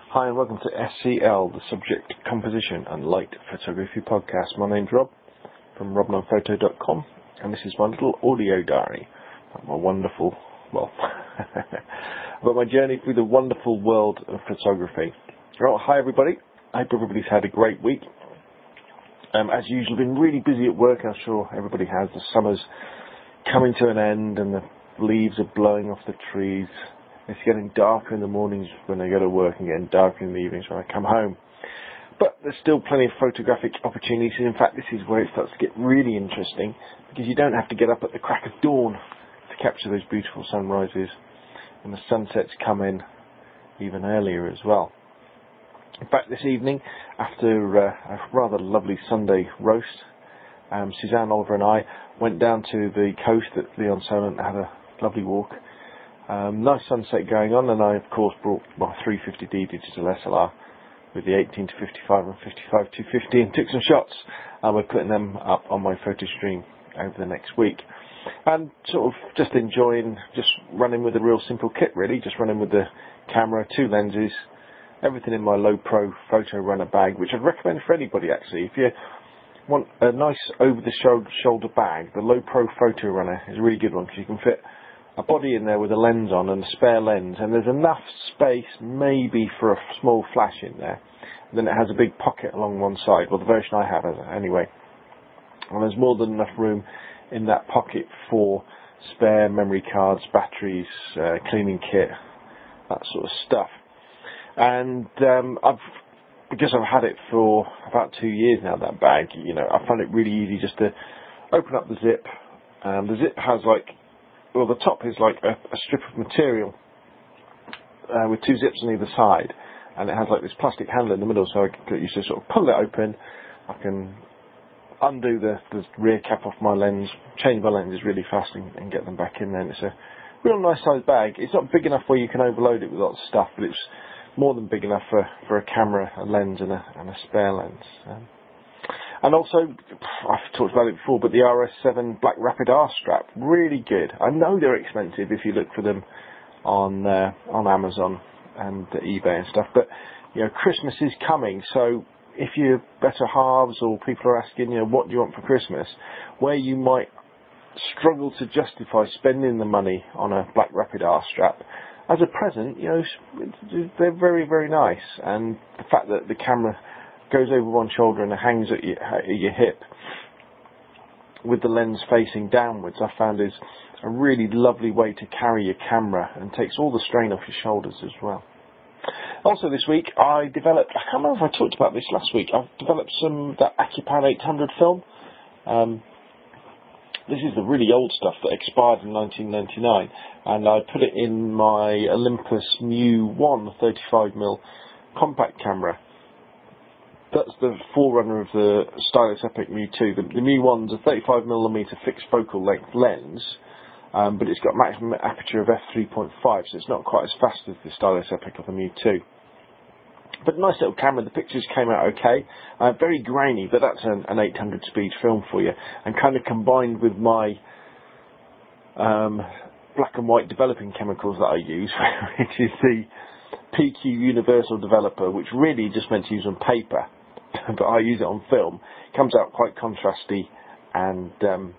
Hi and welcome to SCL, the Subject Composition and Light Photography Podcast. My name's Rob from robnonphoto.com and this is my little audio diary about my wonderful, about my journey through the wonderful world of photography. Well, hi everybody, I hope everybody's had a great week. As usual, been really busy at work. I'm sure everybody has. The summer's coming to an end and the leaves are blowing off the trees. It's getting darker in the mornings when I go to work and getting darker in the evenings when I come home. But there's still plenty of photographic opportunities. In fact, this is where it starts to get really interesting because you don't have to get up at the crack of dawn to capture those beautiful sunrises, and the sunsets come in even earlier as well. In fact, this evening, after a rather lovely Sunday roast, Suzanne, Oliver and I went down to the coast at Leon Solent and had a lovely walk. Nice sunset going on, and I of course brought my 350D digital SLR with the 18 to 55 and 55 to 50 and took some shots, and we're putting them up on my photo stream over the next week. And sort of just enjoying just running with a real simple kit really, just running with the camera, 2 lenses, everything in my low pro photo runner bag, which I'd recommend for anybody actually. If you want a nice over the shoulder bag, the low pro photo runner is a really good one because you can fit a body in there with a lens on and a spare lens, and there's enough space maybe for a small flash in there. And then it has a big pocket along one side, well the version I have anyway, and there's more than enough room in that pocket for spare memory cards, batteries, cleaning kit, that sort of stuff. And because I've had it for about 2 years now, that bag, you know, I find it really easy just to open up the zip. The zip has the top is like a strip of material with 2 zips on either side, and it has like this plastic handle in the middle, so I can use to sort of pull it open. I can undo the rear cap off my lens, change my lenses really fast and get them back in there. And it's a real nice size bag. It's not big enough where you can overload it with lots of stuff, but it's more than big enough for a camera, a lens and a spare lens. And also, I've talked about it before, but the RS7 Black Rapid R strap, really good. I know they're expensive if you look for them on Amazon and eBay and stuff, but you know, Christmas is coming, so if you're better halves or people are asking, you know, what do you want for Christmas, where you might struggle to justify spending the money on a Black Rapid R strap, as a present, you know, they're very, very nice. And the fact that the camera goes over one shoulder and it hangs at your hip with the lens facing downwards, I found is a really lovely way to carry your camera and takes all the strain off your shoulders as well. Also this week I developed, I can't remember if I talked about this last week, I've developed that Acupan 800 film. This is the really old stuff that expired in 1999, and I put it in my Olympus Mu1 35mm compact camera. That's the forerunner of the Stylus Epic Mu2. The Mu1's a 35mm fixed focal length lens, but it's got maximum aperture of f3.5, so it's not quite as fast as the Stylus Epic or the Mu2. But nice little camera. The pictures came out okay. Very grainy, but that's an 800 speed film for you. And kind of combined with my black and white developing chemicals that I use, which is the PQ Universal Developer, which really just meant to use on paper, but I use it on film. It comes out quite contrasty and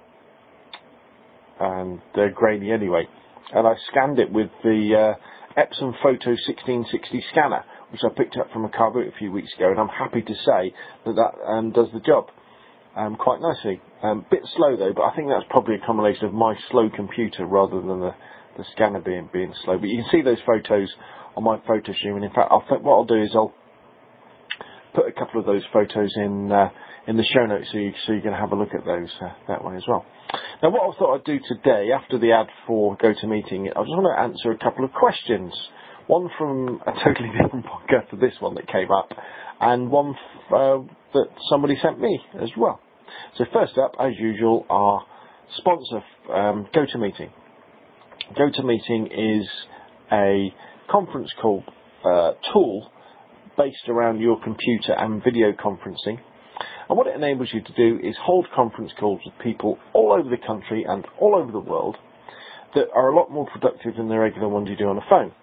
grainy anyway. And I scanned it with the Epson Photo 1660 scanner, which I picked up from a car boot a few weeks ago, and I'm happy to say that does the job quite nicely. Bit slow though, but I think that's probably a combination of my slow computer rather than the scanner being slow. But you can see those photos on my photo stream, and in fact what I'll do is I'll put a couple of those photos in the show notes so you can have a look at those that way as well. Now what I thought I'd do today, after the ad for GoToMeeting, I just want to answer a couple of questions. One from a totally different podcast to this one that came up, and one that somebody sent me as well. So first up, as usual, our sponsor, GoToMeeting. GoToMeeting is a conference call tool based around your computer and video conferencing. And what it enables you to do is hold conference calls with people all over the country and all over the world that are a lot more productive than the regular ones you do on a phone.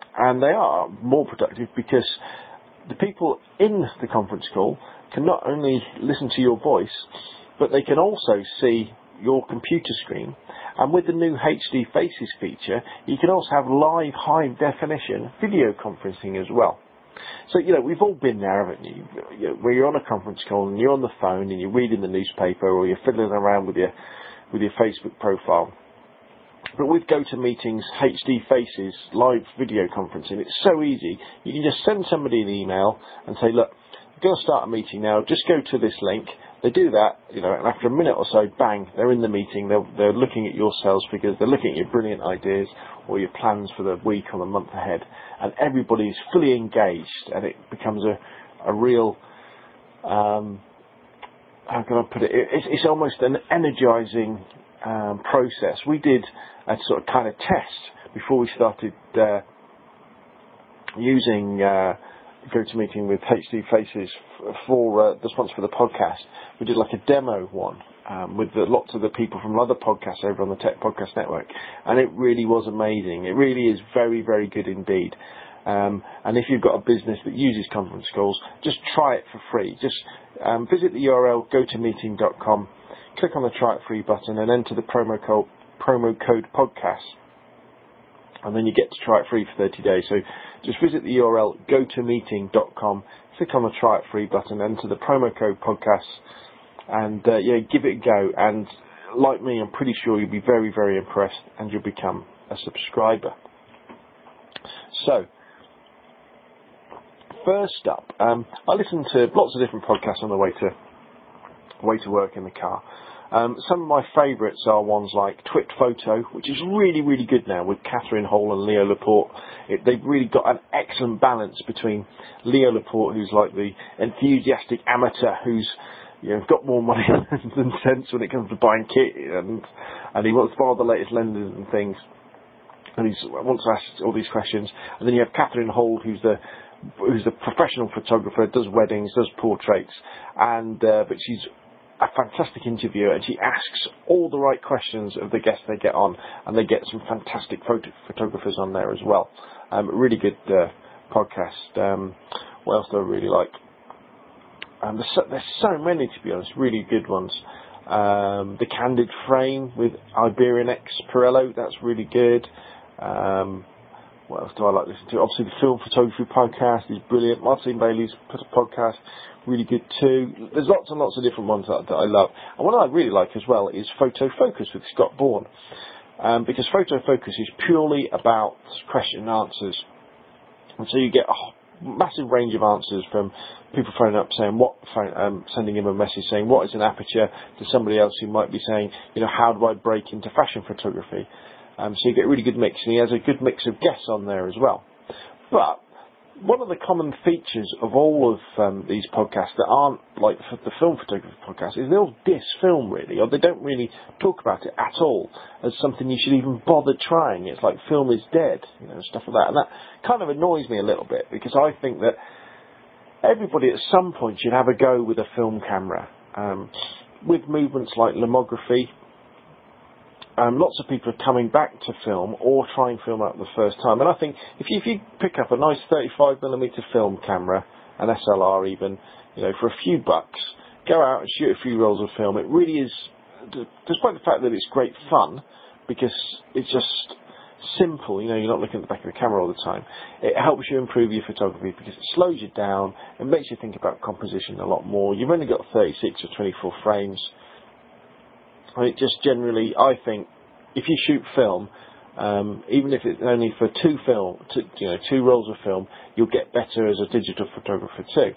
And they are more productive because the people in the conference call can not only listen to your voice, but they can also see your computer screen. And with the new HD Faces feature, you can also have live high definition video conferencing as well. So, we've all been there, haven't you? Where you're on a conference call and you're on the phone and you're reading the newspaper or you're fiddling around with your Facebook profile. But with GoToMeeting's HD Faces live video conferencing, it's so easy. You can just send somebody an email and say, look, I'm going to start a meeting now. Just go to this link. They do that, and after a minute or so, bang, they're in the meeting. They're looking at your sales figures. They're looking at your brilliant ideas or your plans for the week or the month ahead. And everybody's fully engaged, and it becomes a real, how can I put it? It's almost an energizing process. We did a sort of kind of test before we started using GoToMeeting with HD Faces for the sponsor for the podcast. We did like a demo one with lots of the people from other podcasts over on the Tech Podcast Network, and it really was amazing. It really is very, very good indeed. And if you've got a business that uses conference calls, just try it for free. Just visit the URL gotomeeting.com, click on the try it free button, and enter the promo code podcast. And then you get to try it free for 30 days. So just visit the URL gotomeeting.com, click on the try it free button, enter the promo code podcast, and give it a go. And like me, I'm pretty sure you'll be very, very impressed, and you'll become a subscriber. So first up, I listen to lots of different podcasts on the way to work in the car. Some of my favourites are ones like Twit Photo, which is really, really good now with Catherine Hall and Leo Laporte. They've really got an excellent balance between Leo Laporte, who's like the enthusiastic amateur who's got more money than sense when it comes to buying kit, and he wants to buy the latest lenses and things, and he wants to ask all these questions. And then you have Catherine Hall, who's the professional photographer, does weddings, does portraits, and but she's a fantastic interviewer, and she asks all the right questions of the guests they get on, and they get some fantastic photographers on there as well. Really good podcast. What else do I really like? There's so many, to be honest, really good ones. The Candid Frame with Iberian X Pirello, that's really good. What else do I like to listen to? Obviously, the Film Photography Podcast is brilliant. Martin Bailey's put a podcast, really good too. There's lots and lots of different ones that I love. And what I really like as well is Photo Focus with Scott Bourne. Because Photo Focus is purely about question and answers. And so you get a massive range of answers from people phoning up saying sending him a message saying what is an aperture, to somebody else who might be saying, how do I break into fashion photography? So you get a really good mix, and he has a good mix of guests on there as well. But one of the common features of all of these podcasts that aren't like the film photography podcast is they all diss film, really, or they don't really talk about it at all as something you should even bother trying. It's like film is dead, stuff like that. And that kind of annoys me a little bit, because I think that everybody at some point should have a go with a film camera. With movements like lomography, lots of people are coming back to film or trying film out the first time. And I think if you pick up a nice 35mm film camera, an SLR even, for a few bucks, go out and shoot a few rolls of film, it really is, despite the fact that it's great fun, because it's just simple, you're not looking at the back of the camera all the time. It helps you improve your photography because it slows you down, it makes you think about composition a lot more. You've only got 36 or 24 frames. It just generally, I think, if you shoot film, even if it's only for two rolls of film, you'll get better as a digital photographer too.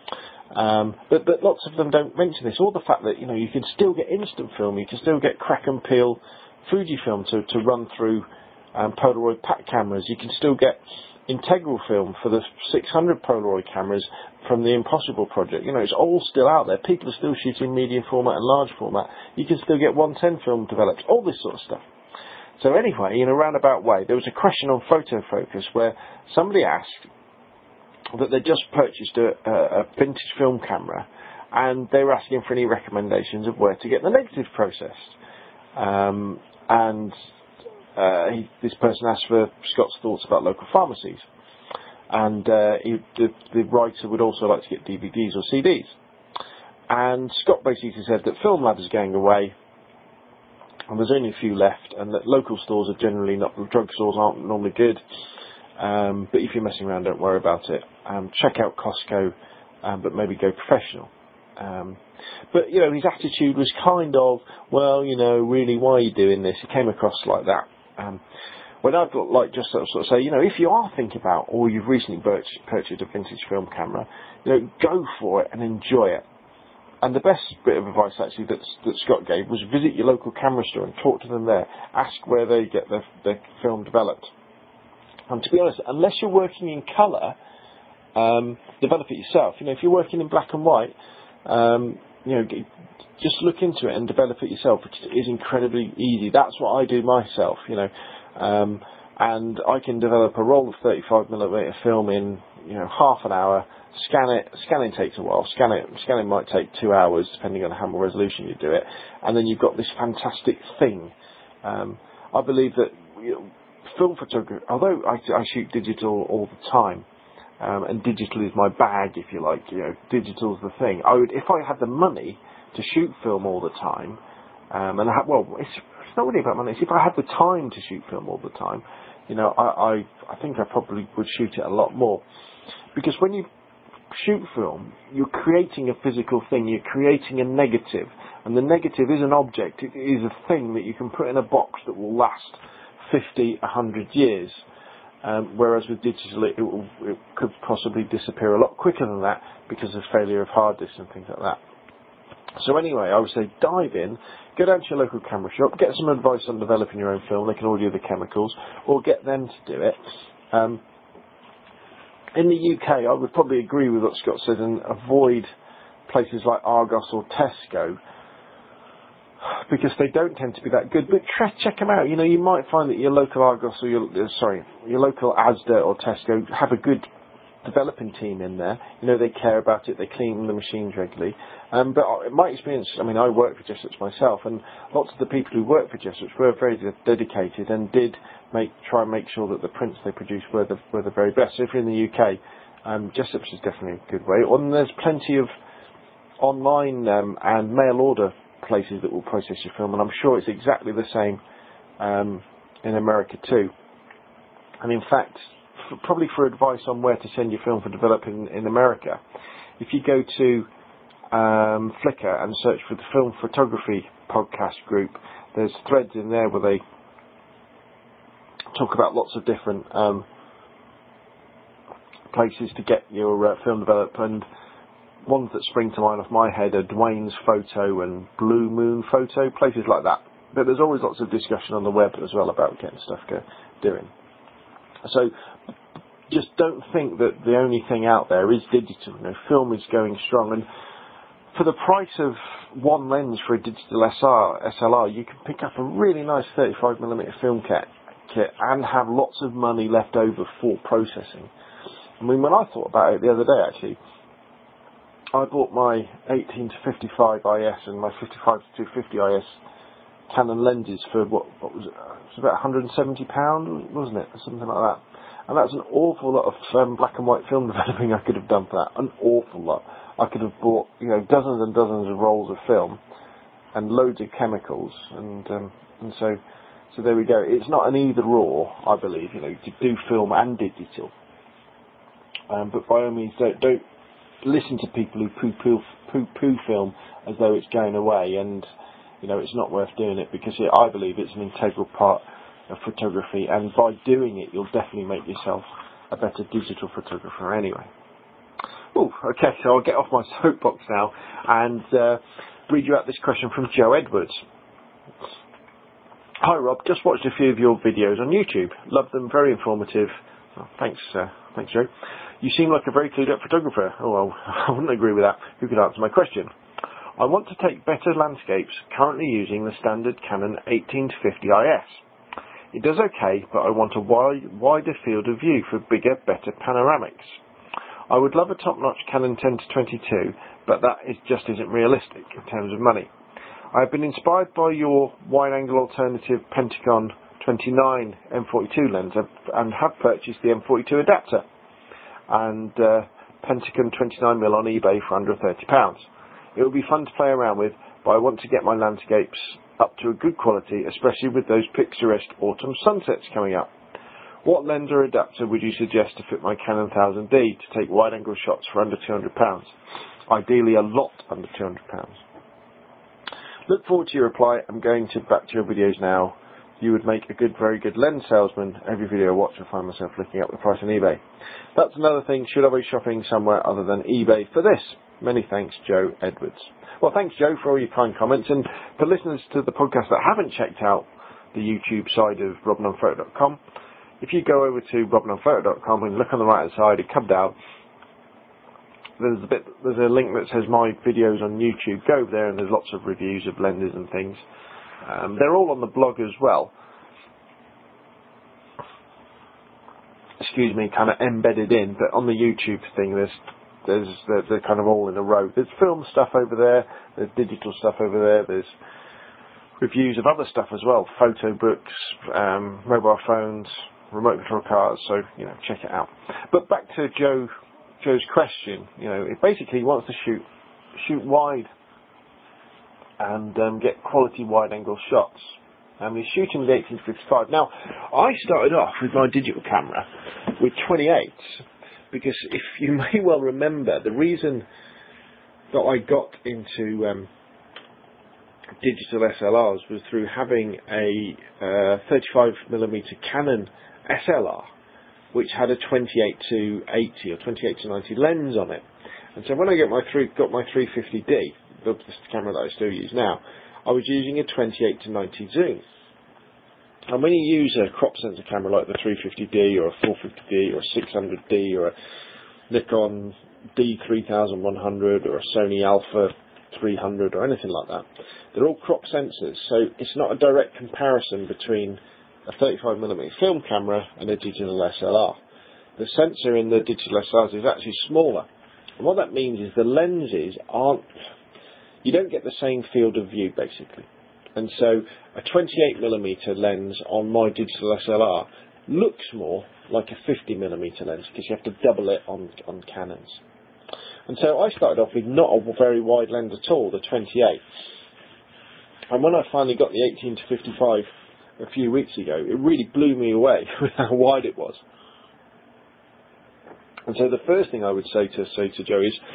But lots of them don't mention this, or the fact that you can still get instant film, you can still get crack and peel Fujifilm to run through Polaroid pack cameras. You can still get integral film for the 600 Polaroid cameras from the Impossible project. It's all still out there. People are still shooting medium format and large format. You can still get 110 film developed, all this sort of stuff. So anyway, in a roundabout way, there was a question on Photo Focus where somebody asked that they just purchased a vintage film camera, and they were asking for any recommendations of where to get the negative processed. And this person asked for Scott's thoughts about local pharmacies. And the writer would also like to get DVDs or CDs. And Scott basically said that Film Lab is going away, and there's only a few left, and that local stores are generally not, drugstores aren't normally good, but if you're messing around, don't worry about it. Check out Costco, but maybe go professional. But, you know, his attitude was kind of, well, you know, really, why are you doing this? He came across like that. When I'd like just sort of say, you know, if you are thinking about, or you've recently purchased a vintage film camera, you know, go for it and enjoy it. And the best bit of advice actually that Scott gave was visit your local camera store and talk to them there. Ask where they get their film developed. And to be honest, unless you're working in colour, develop it yourself. You know, if you're working in black and white, you know, just look into it and develop it yourself, which is incredibly easy. That's what I do myself, you know. And I can develop a roll of 35mm film in, you know, half an hour. Scan it. Scanning takes a while. Scanning might take 2 hours, depending on how much resolution you do it. And then you've got this fantastic thing. I believe that, you know, film photography, although I shoot digital all the time, and digital is my bag, if you like. You know, digital's the thing. If I had the money to shoot film all the time, it's not really about money. It's if I had the time to shoot film all the time, you know, I think I probably would shoot it a lot more. Because when you shoot film, you're creating a physical thing. You're creating a negative, and the negative is an object. It is a thing that you can put in a box that will last 50, 100 years. Whereas with digital, it could possibly disappear a lot quicker than that because of failure of hard disks and things like that. So anyway, I would say dive in, go down to your local camera shop, get some advice on developing your own film. They can order you the chemicals, or get them to do it. In the UK, I would probably agree with what Scott said and avoid places like Argos or Tesco, because they don't tend to be that good. But check them out. You know, you might find that your local Argos or your local Asda or Tesco have a good developing team in there. You know, they care about it. They clean the machines regularly. But in my experience, I mean, I work for Jesuits myself, and lots of the people who work for Jesuits were very dedicated and did try and make sure that the prints they produced were the very best. So if you're in the UK, Jesuits is definitely a good way. And there's plenty of online and mail order places that will process your film, and I'm sure it's exactly the same in America too. And in fact, probably for advice on where to send your film for developing in America, if you go to Flickr and search for the Film Photography Podcast group, there's threads in there where they talk about lots of different places to get your film developed, and ones that spring to mind off my head are Dwayne's Photo and Blue Moon Photo, places like that. But there's always lots of discussion on the web as well about getting stuff doing. So just don't think that the only thing out there is digital. You know, film is going strong, and for the price of one lens for a digital SLR, you can pick up a really nice 35mm film kit and have lots of money left over for processing. I mean, when I thought about it the other day, actually, I bought my 18 to 55 IS and my 55 to 250 IS Canon lenses for what was it? It was about £170, wasn't it? Something like that. And that's an awful lot of black and white film developing I could have done for that. An awful lot. I could have bought, you know, dozens and dozens of rolls of film and loads of chemicals, and so there we go. It's not an either or, I believe. You know, you could do film and digital. But by all means, don't listen to people who poo-poo film as though it's going away, and you know, it's not worth doing it, because I believe it's an integral part of photography, and by doing it, you'll definitely make yourself a better digital photographer anyway. Oh, okay, so I'll get off my soapbox now and read you out this question from Joe Edwards. Hi Rob, just watched a few of your videos on YouTube. Love them, very informative. Oh, thanks Joe. You seem like a very clued up photographer. Oh well, I wouldn't agree with that. Who could answer my question? I want to take better landscapes, currently using the standard Canon 18 to 50 IS. It does okay, but I want a wider field of view for bigger, better panoramics. I would love a top-notch Canon 10 to 22, but that just isn't realistic in terms of money. I have been inspired by your wide-angle alternative Pentagon 29 M42 lens and have purchased the M42 adapter and Pentacon 29mm on eBay for under £30. It will be fun to play around with, but I want to get my landscapes up to a good quality, especially with those picturesque autumn sunsets coming up. What lens or adapter would you suggest to fit my Canon 1000D to take wide-angle shots for under £200? Ideally a lot under £200. Look forward to your reply. I'm going back to your videos now. You would make a very good lens salesman. Every video I watch I find myself looking up the price on eBay. That's another thing. Should I be shopping somewhere other than eBay for this? Many thanks, Joe Edwards. Well, thanks, Joe, for all your kind comments. And for listeners to the podcast that haven't checked out the YouTube side of robinonphoto.com, if you go over to robinonphoto.com and look on the right-hand side and come down, there's a link that says my videos on YouTube. Go over there and there's lots of reviews of lenses and things. They're all on the blog as well. Excuse me, kind of embedded in, but on the YouTube thing, they're kind of all in a row. There's film stuff over there, there's digital stuff over there, there's reviews of other stuff as well, photo books, mobile phones, remote control cars. So check it out. But back to Joe's question. It basically wants to shoot wide and get quality wide-angle shots. He's shooting with 18-55. Now, I started off with my digital camera with 28s because, if you may well remember, the reason that I got into digital SLRs was through having a 35mm Canon SLR, which had a 28-80 or 28-90 lens on it. And so when I got my 350D, the camera that I still use now, I was using a 28-90 zoom. And when you use a crop sensor camera like the 350D or a 450D or a 600D or a Nikon D3100 or a Sony Alpha 300 or anything like that, they're all crop sensors. So it's not a direct comparison between a 35mm film camera and a digital SLR. The sensor in the digital SLRs is actually smaller. And what that means is the lenses you don't get the same field of view basically. And so a 28mm lens on my digital SLR looks more like a 50mm lens because you have to double it on Canons. And so I started off with not a very wide lens at all, the 28. And when I finally got the 18-55 a few weeks ago, it really blew me away with how wide it was. And so the first thing I would say to Joe is,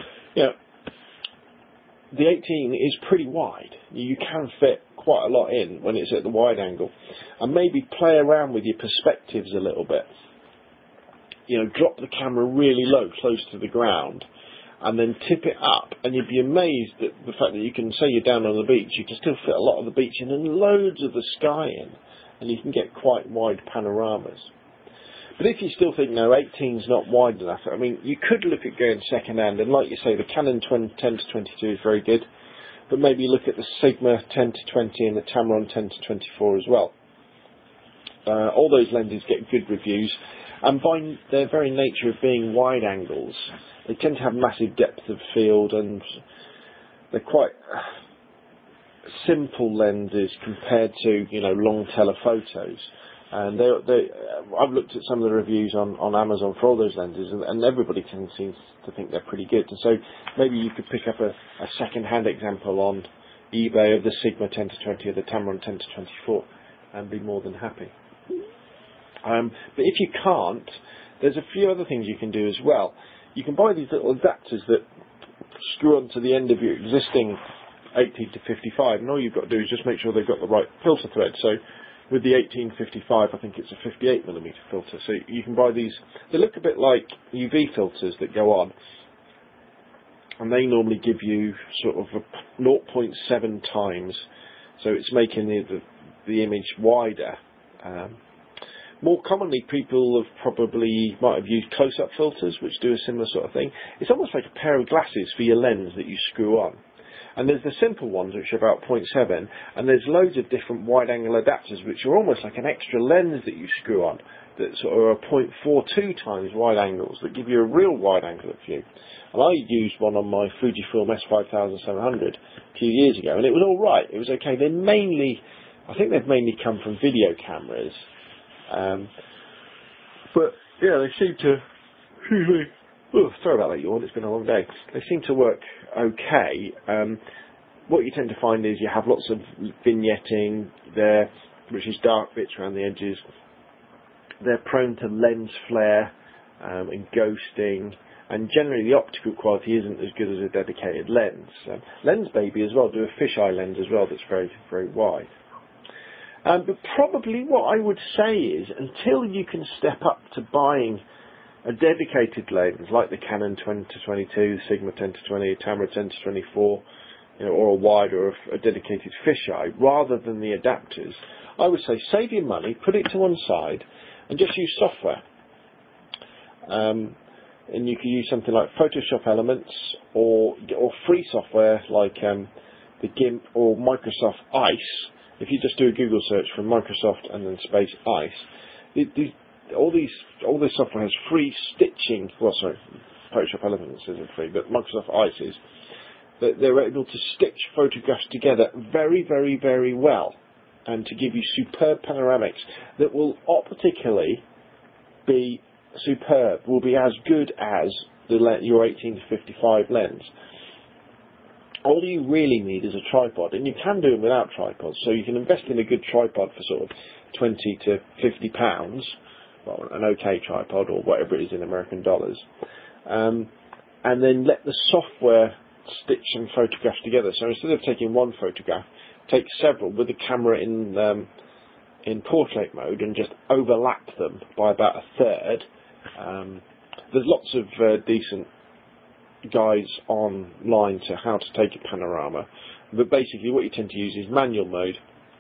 the 18 is pretty wide. You can fit quite a lot in when it's at the wide angle. And maybe play around with your perspectives a little bit. Drop the camera really low, close to the ground, and then tip it up. And you'd be amazed at the fact that you can, say you're down on the beach, you can still fit a lot of the beach in and loads of the sky in. And you can get quite wide panoramas. But if you still think, no, 18's not wide enough, you could look at going second-hand, and like you say, the Canon 10-22 is very good, but maybe look at the Sigma 10-20 and the Tamron 10-24 as well. All those lenses get good reviews, and by their very nature of being wide angles, they tend to have massive depth of field, and they're quite simple lenses compared to long telephotos. And I've looked at some of the reviews on Amazon for all those lenses, and everybody seems to think they're pretty good. And so maybe you could pick up a second-hand example on eBay of the Sigma 10-20 or the Tamron 10-24 and be more than happy. But if you can't, there's a few other things you can do as well. You can buy these little adapters that screw onto the end of your existing 18-55, and all you've got to do is just make sure they've got the right filter thread. So with the 18-55, I think it's a 58mm filter. So you can buy these. They look a bit like UV filters that go on, and they normally give you sort of a 0.7 times. So it's making the image wider. More commonly, people might have used close-up filters, which do a similar sort of thing. It's almost like a pair of glasses for your lens that you screw on. And there's the simple ones, which are about 0.7, and there's loads of different wide-angle adapters, which are almost like an extra lens that you screw on, that sort of are 0.42 times wide angles, that give you a real wide-angle view. And I used one on my Fujifilm S5700 a few years ago, and it was all right. It was okay. They're mainly I think they've mainly come from video cameras. But yeah, they seem to. Excuse me. Oh, sorry about that yawn. It's been a long day. They seem to work okay. What you tend to find is you have lots of vignetting there, which is dark bits around the edges. They're prone to lens flare and ghosting, and generally the optical quality isn't as good as a dedicated lens. Lensbaby as well do a fisheye lens as well that's very, very wide. But probably what I would say is, until you can step up to buying a dedicated lens like the Canon 20-22, the Sigma 10-20, Tamron 10-24, or a wide or a dedicated fisheye, rather than the adapters, I would say save your money, put it to one side, and just use software. And you can use something like Photoshop Elements or free software like the GIMP or Microsoft Ice. If you just do a Google search for Microsoft and then space Ice, all this software has free stitching. Well, sorry, Photoshop Elements isn't free, but Microsoft Ice is. That they're able to stitch photographs together very, very, very well, and to give you superb panoramics that will optically be superb, will be as good as your 18-55 lens. All you really need is a tripod, and you can do them without tripods. So you can invest in a good tripod for sort of £20 to £50, well, an okay tripod or whatever it is in American dollars, and then let the software stitch some photographs together. So instead of taking one photograph, take several with the camera in portrait mode and just overlap them by about a third. There's lots of decent guides online to how to take a panorama, but basically what you tend to use is manual mode.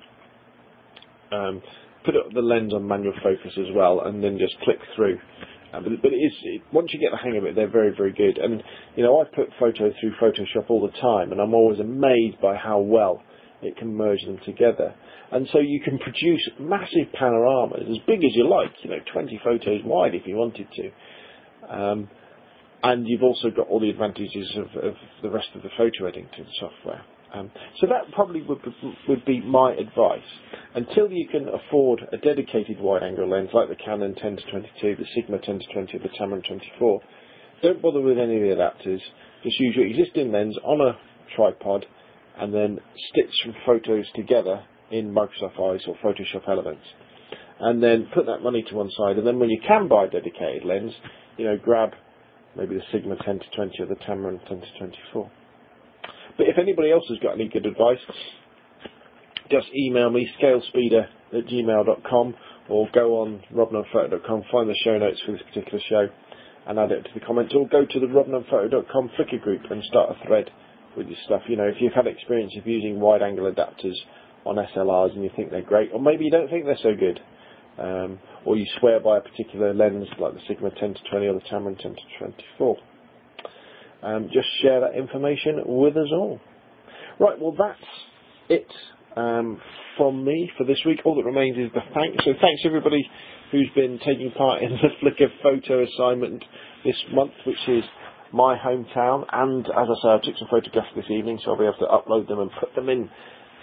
Put the lens on manual focus as well, and then just click through. But once you get the hang of it, they're very, very good. And I put photos through Photoshop all the time, and I'm always amazed by how well it can merge them together. And so you can produce massive panoramas as big as you like, 20 photos wide if you wanted to. And you've also got all the advantages of the rest of the photo editing software. So that probably would be my advice. Until you can afford a dedicated wide-angle lens like the Canon 10-22, the Sigma 10-20, or the Tamron 24, don't bother with any of the adapters. Just use your existing lens on a tripod and then stitch some photos together in Microsoft Ice or Photoshop Elements. And then put that money to one side. And then when you can buy a dedicated lens, grab maybe the Sigma 10-20 or the Tamron 10-24. But if anybody else has got any good advice, just email me, scalespeeder@gmail.com, or go on robnunphoto.com, find the show notes for this particular show, and add it to the comments, or go to the robnunphoto.com Flickr group and start a thread with your stuff. If you've had experience of using wide-angle adapters on SLRs and you think they're great, or maybe you don't think they're so good, or you swear by a particular lens like the Sigma 10-20 or the Tamron 10-24. Just share that information with us all. Right, well that's it from me for this week. All that remains is the thanks. So thanks everybody who's been taking part in the Flickr photo assignment this month, which is my hometown. And as I say, I took some photographs this evening, so I'll be able to upload them and put them in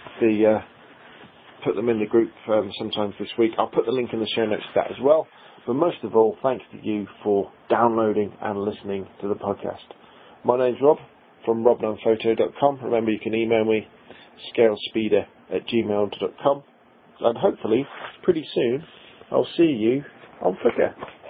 the group sometime this week. I'll put the link in the show notes to that as well. But most of all, thanks to you for downloading and listening to the podcast. My name's Rob from robnunphoto.com. Remember, you can email me, scalespeeder@gmail.com. And hopefully, pretty soon, I'll see you on Flickr.